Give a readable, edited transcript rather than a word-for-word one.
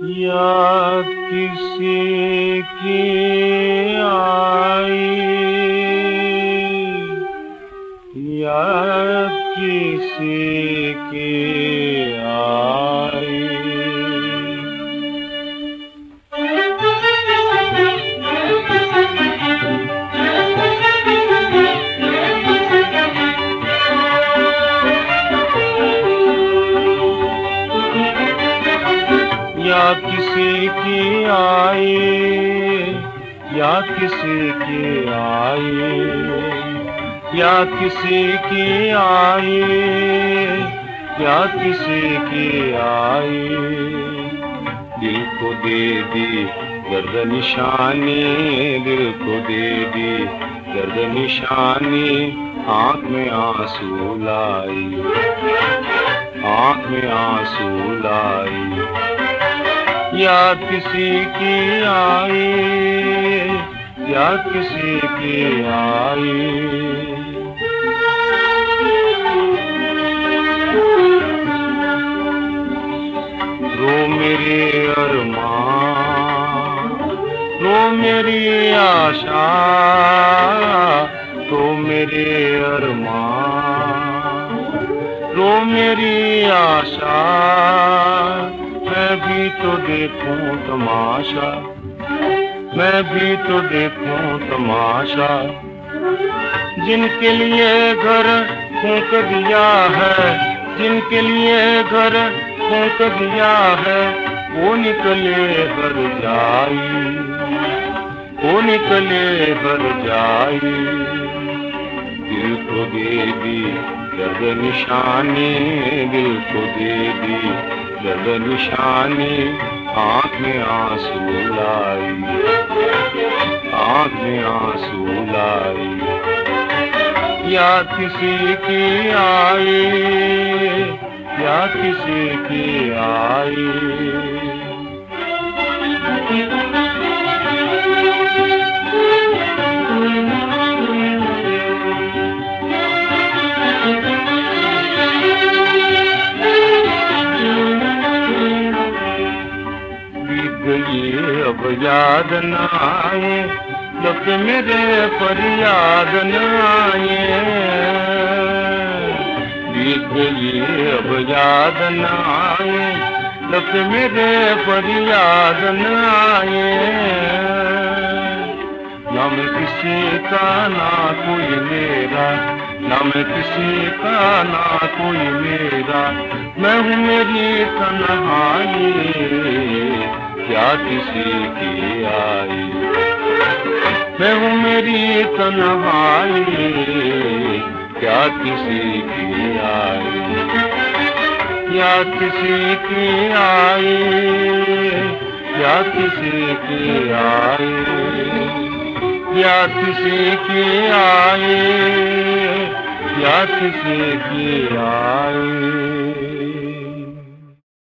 या किसी की आई, या किसी की आई। या किसी की आई, या किसी की आई, या किसी की आई, या किसी की आई। दिल को दे दी दर्द निशानी, दिल को दे दी दर्द निशानी, आँख में आंसू लाई, आँख में आंसू लाई। या किसी की आई, या किसी की आई। रो मेरे अरमान, रो मेरी आशा, रो मेरे अरमान, रो मेरी आशा। मैं भी तो देखूं तमाशा, मैं भी तो देखूं तमाशा। जिनके लिए घर फूंक दिया है, जिनके लिए घर फूंक दिया है, वो निकले घर जाई, वो निकले घर जाई। दिल को दे दी दर्द निशानी, दिल को दे दी दर्द निशानी, आँख में आंसू लाई, आँख में आंसू लाई। या किसी की आई, या किसी की आई। ये अब याद न आए, जब मेरे पर याद न आए। बीत गई अब याद न आए, जब मेरे पर याद न आए। ना मैं किसी का ना कोई मेरा, ना मैं किसी का ना कोई मेरा। मैं हूँ मेरी तन्हाई, क्या किसी की आई। मैं हूँ मेरी तन्हाई, क्या किसी की आई। या किसी की आई, या किसी की आई, या किसी की आई, या किसी की आई।